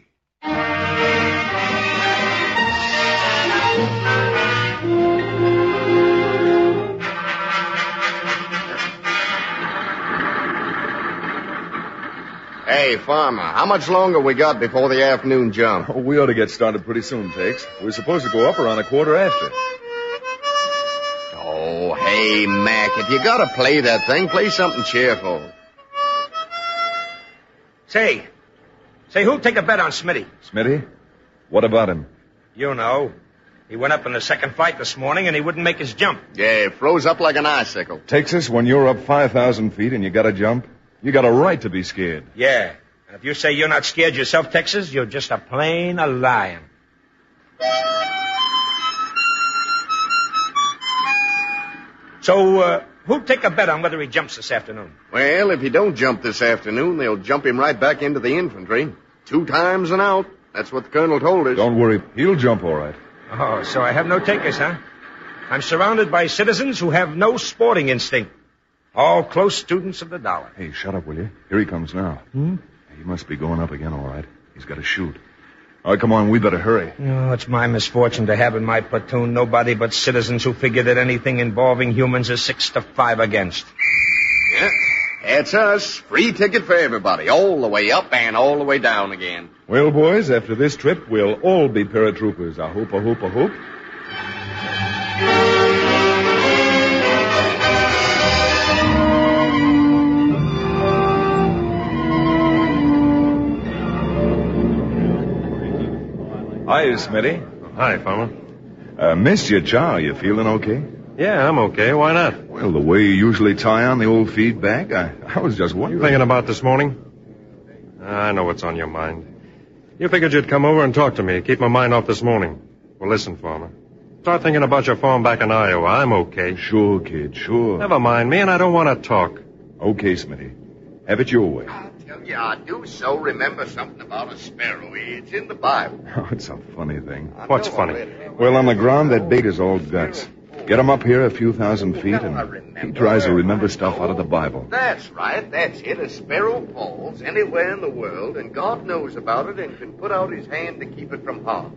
Hey, Farmer, how much longer we got before the afternoon jump? Oh, we ought to get started pretty soon, Takes. We're supposed to go up around a quarter after. Oh, hey, Mac, if you gotta play that thing, play something cheerful. Say, say, who'll take a bet on Smitty? Smitty? What about him? You know. He went up in the second fight this morning and he wouldn't make his jump. Yeah, froze up like an icicle. Texas, when you're up five thousand feet and you gotta jump, you got a right to be scared. Yeah. And if you say you're not scared yourself, Texas, you're just a plain a lion. So, uh, who'll take a bet on whether he jumps this afternoon? Well, if he don't jump this afternoon, they'll jump him right back into the infantry. Two times and out. That's what the colonel told us. Don't worry. He'll jump all right. Oh, so I have no takers, huh? I'm surrounded by citizens who have no sporting instinct. All close students of the dollar. Hey, shut up, will you? Here he comes now. Hmm? He must be going up again, all right. He's got to shoot. All right, come on, we better hurry. Oh, it's my misfortune to have in my platoon nobody but citizens who figure that anything involving humans is six to five against. Yeah, that's us. Free ticket for everybody, all the way up and all the way down again. Well, boys, after this trip, we'll all be paratroopers. A hoop, a hoop, a hoop. Hi, Smitty. Hi, Farmer. Uh, missed your chow. You feeling okay? Yeah, I'm okay. Why not? Well, the way you usually tie on the old feedback, I, I was just wondering. You thinking about this morning? I know what's on your mind. You figured you'd come over and talk to me, keep my mind off this morning. Well, listen, Farmer. Start thinking about your farm back in Iowa. I'm okay. Sure, kid, sure. Never mind me, and I don't want to talk. Okay, Smitty. Have it your way. I tell you, I do so remember something about a sparrow. It's in the Bible. Oh, it's a funny thing. What's funny? Already. Well, on the ground, that bait is all guts. Get him up here a few thousand feet, and he tries to remember stuff out of the Bible. That's right, that's it. A sparrow falls anywhere in the world, and God knows about it and can put out his hand to keep it from harm.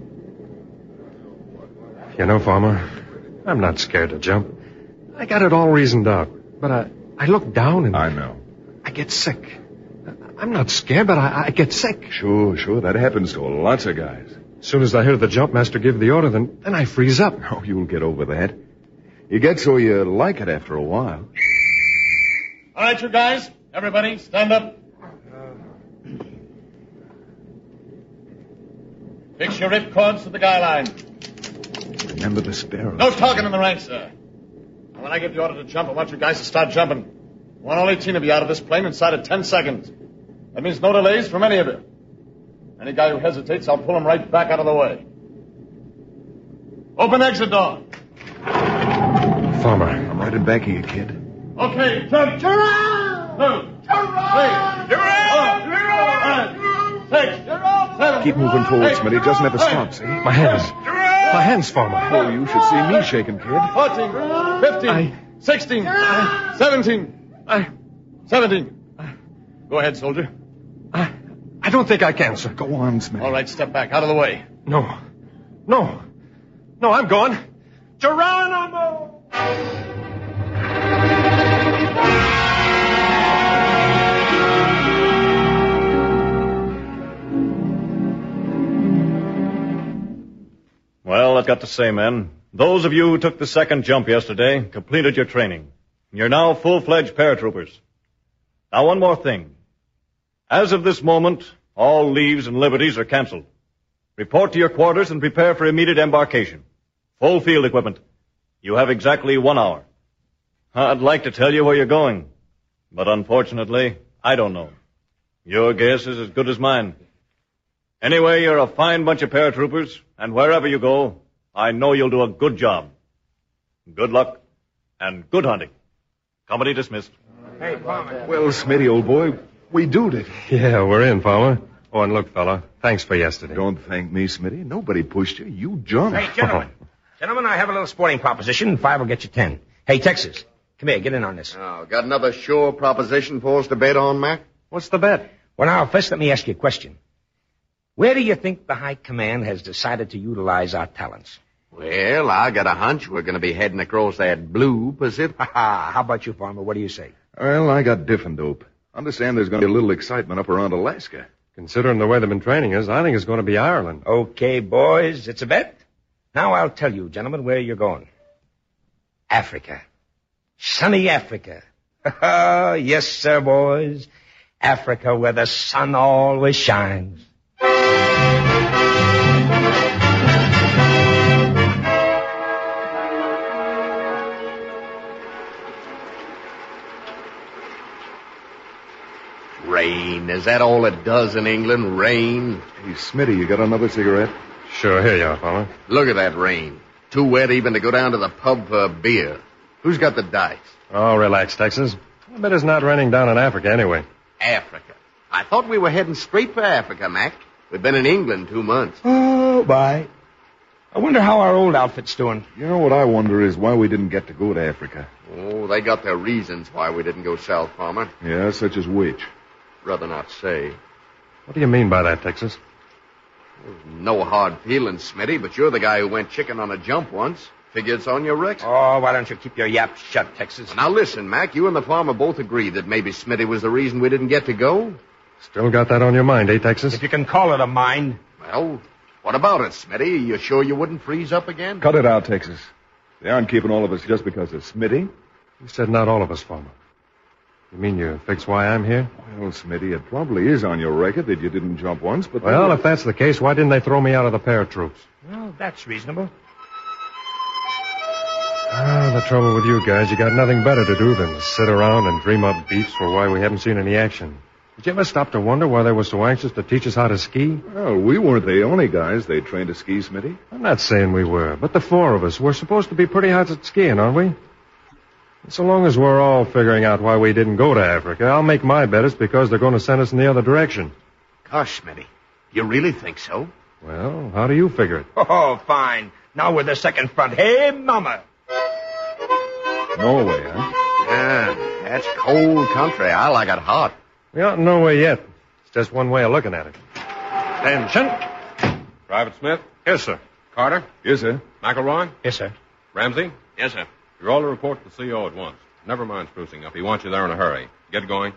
You know, Farmer, I'm not scared to jump. I got it all reasoned out. But I, I look down and... I know. I get sick. I'm not scared, but I, I get sick. Sure, sure. That happens to lots of guys. As soon as I hear the jump master give the order, then, then I freeze up. Oh, you'll get over that. You get so you like it after a while. All right, you guys. Everybody, stand up. Fix your rip cords to the guy line. Remember the sparrow. No talking in the ranks, sir. And when I give the order to jump, I want you guys to start jumping. I want all eighteen of you out of this plane inside of ten seconds. That means no delays from any of you. Any guy who hesitates, I'll pull him right back out of the way. Open exit door. Farmer. I'm right in back of you, kid. Okay, jump. Turn around. Two. Turn around. Three. Four. Five. Six. Seven. Keep moving forward, Smitty. Just never stop, see? My hands. My hands, Farmer. Oh, you should see me shaking, kid. Fourteen. Fifteen. I... Sixteen. Seventeen. I... Seventeen. Go ahead, soldier. I... I don't think I can, sir. Go on, Smitty. All right, step back. Out of the way. No. No. No, I'm going. Geronimo! Well, I've got to say, men, those of you who took the second jump yesterday completed your training. You're now full-fledged paratroopers. Now, one more thing. As of this moment, All leaves and liberties are canceled. Report to your quarters and prepare for immediate embarkation. Full field equipment. You have exactly one hour. I'd like to tell you where you're going, but unfortunately, I don't know. Your guess is as good as mine. Anyway, you're a fine bunch of paratroopers, and wherever you go, I know you'll do a good job. Good luck, and good hunting. Company dismissed. Hey, Farmer. Well, Smitty, old boy, we doed it. Yeah, we're in, Farmer. Oh, and look, fella, thanks for yesterday. Don't thank me, Smitty. Nobody pushed you. You jumped. Hey, gentlemen. Gentlemen, I have a little sporting proposition. Five will get you ten. Hey, Texas, come here. Get in on this. Oh, got another sure proposition for us to bet on, Mac? What's the bet? Well, now, first let me ask you a question. Where do you think the High Command has decided to utilize our talents? Well, I got a hunch we're going to be heading across that blue Pacific. How about you, Farmer? What do you say? Well, I got different dope. Understand there's going to be a little excitement up around Alaska. Considering the way they've been training us, I think it's going to be Ireland. Okay, boys, it's a bet. Now I'll tell you, gentlemen, where you're going. Africa. Sunny Africa. Yes, sir, boys. Africa, where the sun always shines. Rain. Is that all it does in England? Rain? Hey, Smitty, you got another cigarette? Sure, here you are, fella. Look at that rain. Too wet even to go down to the pub for a beer. Who's got the dice? Oh, relax, Texas. I bet it's not raining down in Africa anyway. Africa. I thought we were heading straight for Africa, Mac. We've been in England two months. Oh, bye. I wonder how our old outfit's doing. You know what I wonder is why we didn't get to go to Africa. Oh, they got their reasons why we didn't go south, Farmer. Yeah, such as which? Rather not say. What do you mean by that, Texas? No hard feelings, Smitty, but you're the guy who went chicken on a jump once. Figure it's on your record. Oh, why don't you keep your yap shut, Texas? Now listen, Mac, you and the farmer both agree that maybe Smitty was the reason we didn't get to go. Still got that on your mind, eh, Texas? If you can call it a mind. Well, what about it, Smitty? You sure you wouldn't freeze up again? Cut it out, Texas. They aren't keeping all of us just because of Smitty. You said not all of us, Farmer. You mean you fix why I'm here? Well, Smitty, it probably is on your record that you didn't jump once, but... Well, if that's the case, why didn't they throw me out of the paratroops? Well, that's reasonable. Ah, the trouble with you guys, you got nothing better to do than sit around and dream up beats for why we haven't seen any action. Did you ever stop to wonder why they were so anxious to teach us how to ski? Well, we weren't the only guys they trained to ski, Smitty. I'm not saying we were, but the four of us, we're supposed to be pretty hot at skiing, aren't we? So long as we're all figuring out why we didn't go to Africa, I'll make my bet it's because they're going to send us in the other direction. Gosh, Smitty, you really think so? Well, how do you figure it? Oh, fine. Now we're the second front. Hey, Mama. Norway, huh? Yeah, that's cold country. I like it hot. We aren't in Norway yet. It's just one way of looking at it. Attention. Private Smith? Yes, sir. Carter? Yes, sir. McElroy? Yes, sir. Ramsey? Yes, sir. You're all to report to the C O at once. Never mind sprucing up. He wants you there in a hurry. Get going.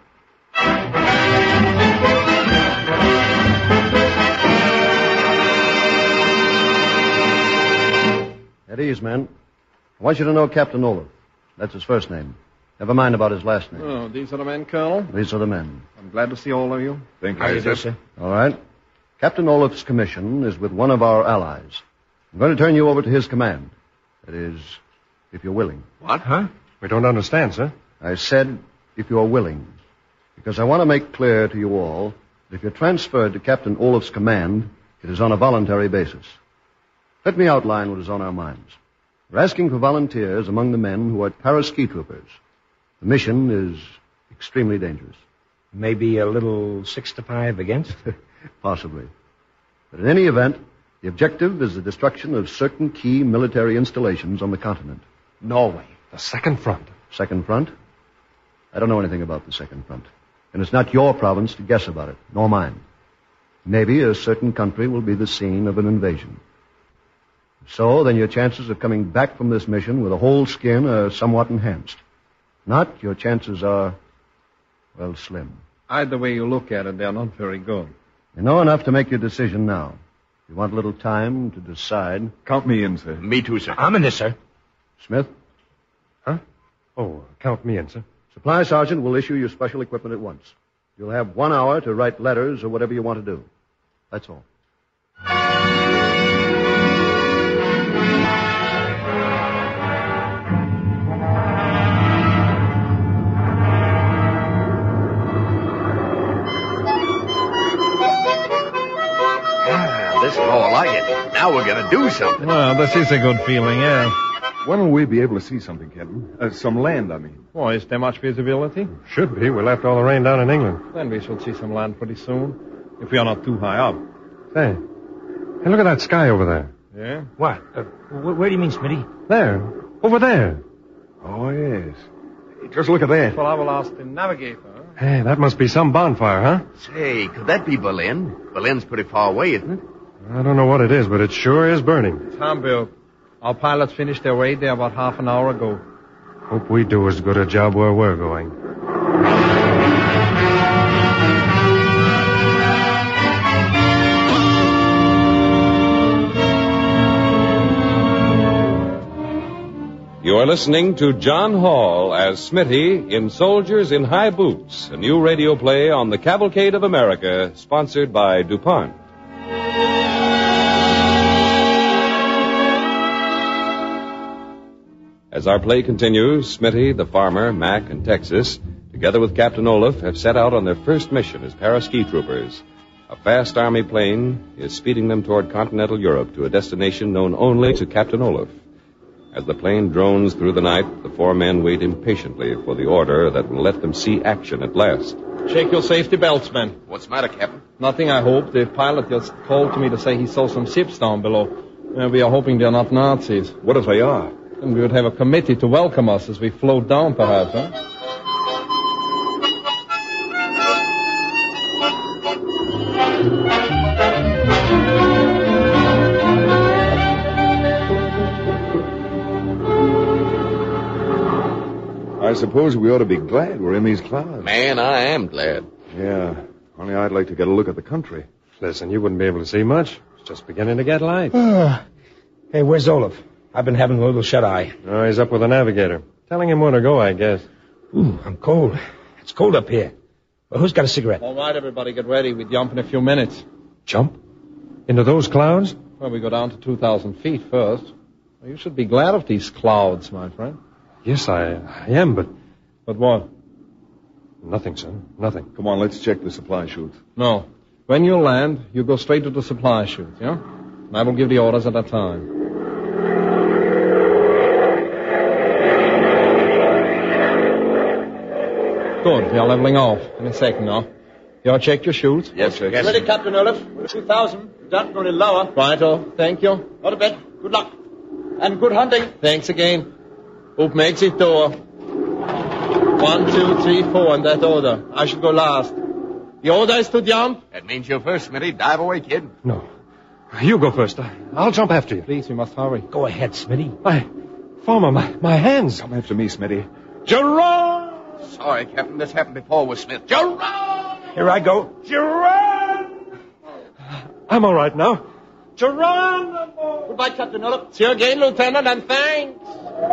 At ease, men. I want you to know Captain Olaf. That's his first name. Never mind about his last name. Oh, these are the men, Colonel. These are the men. I'm glad to see all of you. Thank you, How you do, sir? All right. Captain Olaf's commission is with one of our allies. I'm going to turn you over to his command. That is, if you're willing. What? Huh? We don't understand, sir. I said, if you're willing. Because I want to make clear to you all that if you're transferred to Captain Olaf's command, it is on a voluntary basis. Let me outline what is on our minds. We're asking for volunteers among the men who are para-ski troopers. The mission is extremely dangerous. Maybe a little six to five against? Possibly. But in any event, the objective is the destruction of certain key military installations on the continent. Norway. The second front. Second front? I don't know anything about the second front. And it's not your province to guess about it, nor mine. Maybe a certain country will be the scene of an invasion. So, then your chances of coming back from this mission with a whole skin are somewhat enhanced. Not, your chances are, well, slim. Either way you look at it, they're not very good. You know enough to make your decision now. If you want a little time to decide... Count me in, sir. Me too, sir. I'm in this, sir. Smith? Huh? Oh, count me in, sir. Supply sergeant will issue your special equipment at once. You'll have one hour to write letters or whatever you want to do. That's all. This is all I like it. Now we're going to do something. Well, this is a good feeling, yeah. When will we be able to see something, Captain? Uh, some land, I mean. Well, is there much visibility? Should be. We left all the rain down in England. Then we shall see some land pretty soon, if we are not too high up. Say, hey, look at that sky over there. Yeah? What? Uh, wh- where do you mean, Smitty? There. Over there. Oh, yes. Hey, just look at that. Well, I will ask the navigator. Hey, that must be some bonfire, huh? Say, could that be Berlin? Berlin's pretty far away, isn't it? I don't know what it is, but it sure is burning. It's Hamburg. Our pilots finished their raid there about half an hour ago. Hope we do as good a job where we're going. You are listening to John Hall as Smitty in Soldiers in High Boots, a new radio play on the Cavalcade of America, sponsored by DuPont. As our play continues, Smitty, the farmer, Mac, and Texas, together with Captain Olaf, have set out on their first mission as paraski troopers. A fast army plane is speeding them toward continental Europe to a destination known only to Captain Olaf. As the plane drones through the night, the four men wait impatiently for the order that will let them see action at last. Check your safety belts, men. What's the matter, Captain? Nothing, I hope. The pilot just called to me to say he saw some ships down below. Uh, we are hoping they're not Nazis. What if they are? Then we would have a committee to welcome us as we float down, perhaps, huh? I suppose we ought to be glad we're in these clouds. Man, I am glad. Yeah, only I'd like to get a look at the country. Listen, you wouldn't be able to see much. It's just beginning to get light. Hey, where's Olaf? I've been having a little shut-eye. Oh, he's up with the navigator. Telling him where to go, I guess. Ooh, I'm cold. It's cold up here. Well, who's got a cigarette? All right, everybody, get ready. We jump in a few minutes. Jump? Into those clouds? Well, we go down to two thousand feet first. Well, you should be glad of these clouds, my friend. Yes, I, I am, but... But what? Nothing, son. Nothing. Come on, let's check the supply chute. No. When you land, you go straight to the supply chute, yeah? And I will give the orders at that time. Good. We are leveling off. In a second now. You all checked your chutes? Yes, sir. Yes. Ready, Captain Olaf. two thousand. Don't go any lower. Righto. Thank you. Not a bit. Good luck. And good hunting. Thanks again. Hope makes it door. One, two, three, four in that order. I should go last. The order is to jump? That means you're first, Smitty. Dive away, kid. No. You go first. I, I'll jump after you. Please, we must hurry. Go ahead, Smitty. I... Farmer, my, my hands. Come after me, Smitty. Jerome! Sorry, Captain. This happened before with Smith. Jerome! Here I go. Jerome! I'm all right now. Jerome! Goodbye, Captain Olaf. See you again, Lieutenant, and thanks.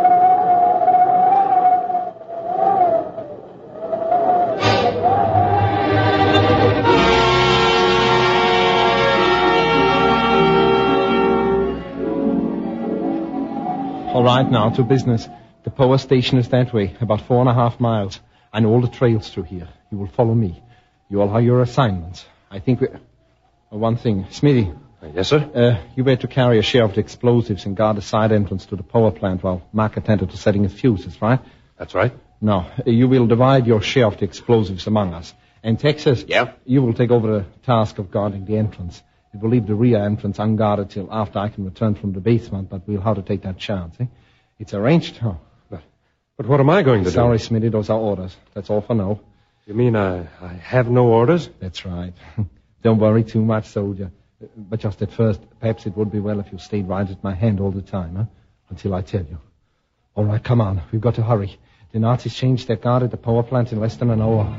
All right, now to business. The power station is that way, about four and a half miles. I know all the trails through here. You will follow me. You all have your assignments. I think we... Oh, one thing. Smitty. Uh, yes, sir? Uh, you were to carry a share of the explosives and guard the side entrance to the power plant while Mark attended to setting his fuses, right? That's right. Now, uh, you will divide your share of the explosives among us. And Texas... Yeah? You will take over the task of guarding the entrance. It will leave the rear entrance unguarded till after I can return from the basement, but we'll have to take that chance, eh? It's arranged, huh? But, but what am I going to Sorry, do? Sorry, Smitty, those are orders. That's all for now. You mean I, I have no orders? That's right. Don't worry too much, soldier. But just at first, perhaps it would be well if you stayed right at my hand all the time, huh? Until I tell you. All right, come on. We've got to hurry. The Nazis changed their guard at the power plant in less than an hour.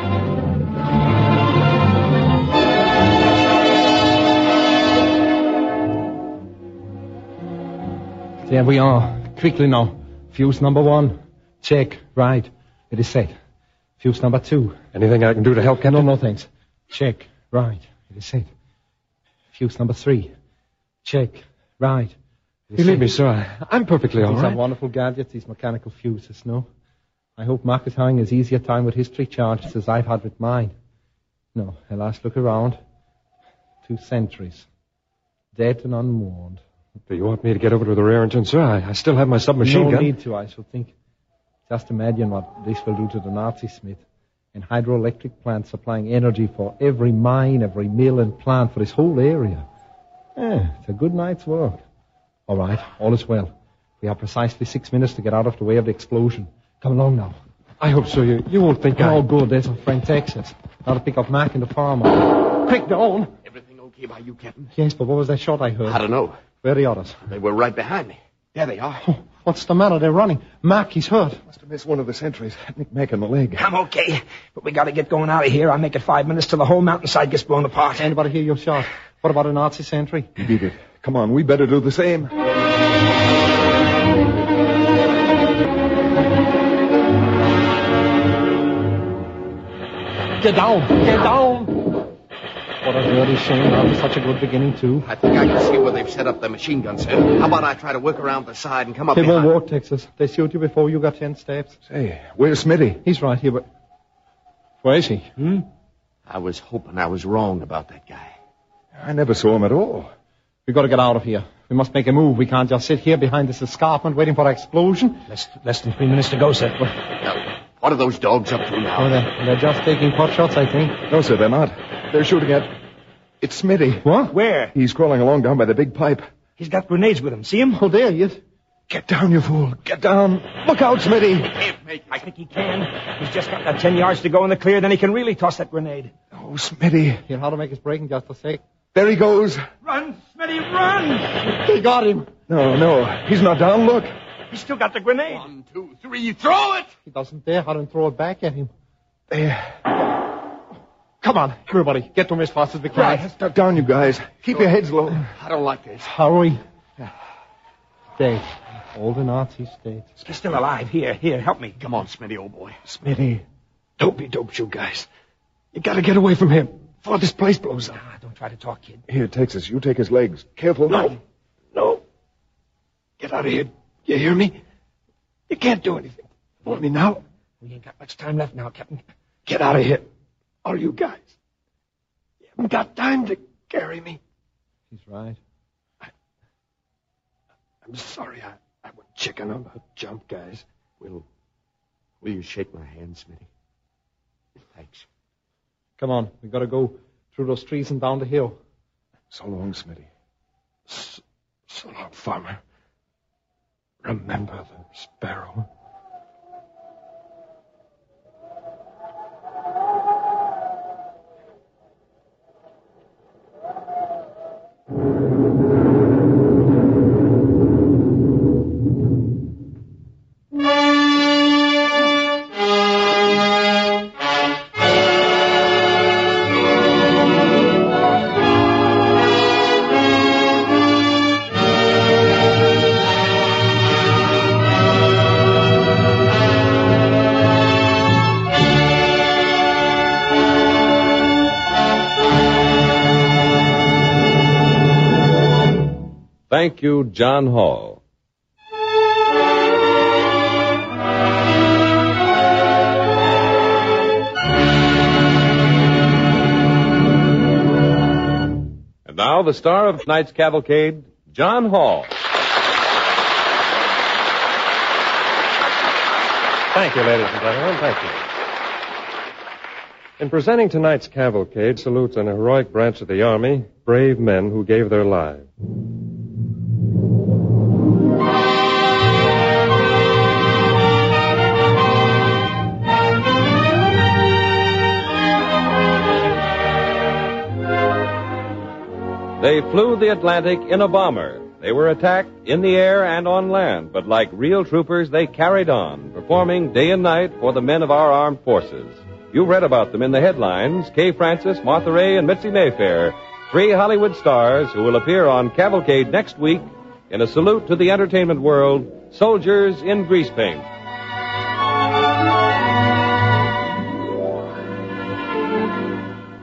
There we are. Quickly now. Fuse number one. Check. Right. It is set. Fuse number two. Anything I can do to help, Captain? No, no, thanks. Check. Right. It is it. Fuse number three. Check. Right. Believe me, sir, I, I'm perfectly all These right. are wonderful gadgets, these mechanical fuses, no? I hope Mark is having as easy a time with history charges as I've had with mine. No, a last look around. Two centuries. Dead and unmourned. Do you want me to get over to the rear engine, sir? I, I still have my submachine no gun. No need to, I shall think. Just imagine what this will do to the Nazi Smith. An hydroelectric plant supplying energy for every mine, every mill and plant for this whole area. Eh, it's a good night's work. All right, all is well. We have precisely six minutes to get out of the way of the explosion. Come along now. I hope so. You, you won't think I... Oh, good. There's our friend Texas. Now to pick up Mac and the farmer. Quick, down. Everything okay by you, Captain? Yes, but what was that shot I heard? I don't know. Where are the others? They were right behind me. There they are. Oh, what's the matter? They're running. Mac, he's hurt. Must have missed one of the sentries. Nick Mac in the leg. I'm okay, but we gotta get going out of here. I'll make it five minutes till the whole mountainside gets blown apart. Anybody hear your shot? What about a Nazi sentry? You beat it. Come on, we better do the same. Get down! Get down! What a dirty shame. After such a good beginning, too. I think I can see where they've set up the machine gun, sir. How about I try to work around the side and come up They behind? won't work, Texas. They shoot you before you got ten steps. Say, where's Smitty? He's right here, but... Where is he? Hmm? I was hoping I was wrong about that guy. I never saw him at all. We've got to get out of here. We must make a move. We can't just sit here behind this escarpment waiting for an explosion. Less, less than three minutes to go, sir. Now, what are those dogs up to now? Oh, they're, they're just taking pot shots, I think. No, sir, they're not. They're shooting at... It's Smitty. What? Where? He's crawling along down by the big pipe. He's got grenades with him. See him? Oh, there he is. Get down, you fool. Get down. Look out, Smitty. Can't make it. I think he can. He's just got that ten yards to go in the clear, then he can really toss that grenade. Oh, Smitty. He'll have to make his break in just a sec. There he goes. Run, Smitty, run! They got him. No, no. He's not down. Look. He's still got the grenade. One, two, three, throw it! He doesn't dare have him throw it back at him. There. Come on, everybody. Get to him as fast as we can. Right. Step down, you guys. Keep your heads low. I don't like this. Hurry. Dead. All the Nazis dead. He's still alive. Here, here, help me. Come on, Smitty, old boy. Smitty. Don't be dopes, you guys. You gotta get away from him before this place blows up. Nah, don't try to talk, kid. Here, Texas, you take his legs. Careful. No. No. Get out of here. You hear me? You can't do anything. Want me now? We ain't got much time left now, Captain. Get out of here. All you guys. You haven't got time to carry me. He's right. I, I'm sorry I, I went chicken on the jump, guys. Will, will you shake my hand, Smitty? Thanks. Come on. We've got to go through those trees and down the hill. So long, Smitty. So, so long, farmer. Remember the sparrow. Thank you, John Hall. And now the star of tonight's cavalcade, John Hall. Thank you, ladies and gentlemen. Thank you. In presenting tonight's cavalcade salutes an heroic branch of the Army, brave men who gave their lives. They flew the Atlantic in a bomber. They were attacked in the air and on land, but like real troopers, they carried on, performing day and night for the men of our armed forces. You read about them in the headlines, Kay Francis, Martha Ray, and Mitzi Mayfair, three Hollywood stars who will appear on Cavalcade next week in a salute to the entertainment world, Soldiers in Grease Paint.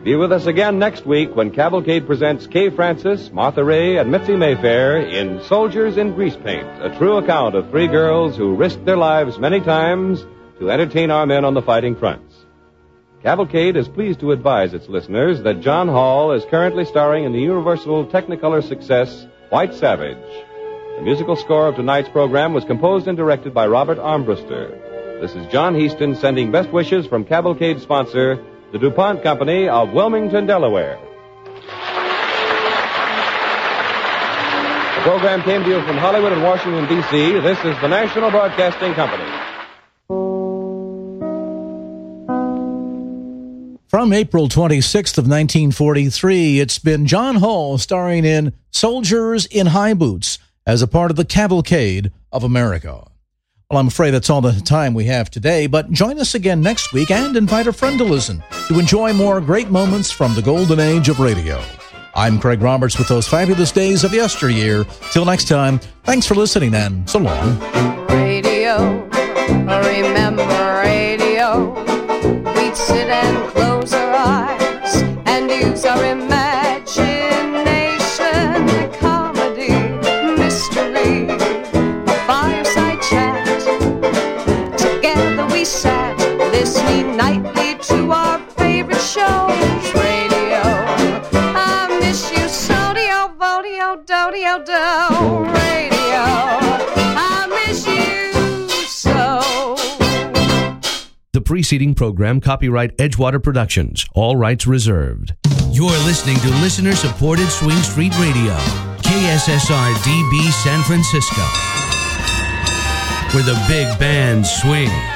Be with us again next week when Cavalcade presents Kay Francis, Martha Ray, and Mitzi Mayfair in Soldiers in Grease Paint, a true account of three girls who risked their lives many times to entertain our men on the fighting fronts. Cavalcade is pleased to advise its listeners that John Hall is currently starring in the Universal Technicolor success, White Savage. The musical score of tonight's program was composed and directed by Robert Armbruster. This is John Heaston sending best wishes from Cavalcade's sponsor, the DuPont Company of Wilmington, Delaware. The program came to you from Hollywood and Washington, D C This is the National Broadcasting Company. From April twenty-sixth of nineteen forty-three, it's been John Hall starring in Soldiers in High Boots as a part of the Cavalcade of America. Well, I'm afraid that's all the time we have today, but join us again next week and invite a friend to listen to enjoy more great moments from the golden age of radio. I'm Craig Roberts with those fabulous days of yesteryear. Till next time, thanks for listening and so long. Radio, remember radio. We'd sit and close our eyes and use our imagination. Comedy, mystery, a fireside chat. Together we sat, listening nightly to our favorite shows. Radio, I miss you, so-dio, vo-dio, do-dio, do. Radio, I miss you so. The preceding program, copyright Edgewater Productions, all rights reserved. You're listening to listener-supported Swing Street Radio, K S S R D B San Francisco, where the big bands swing.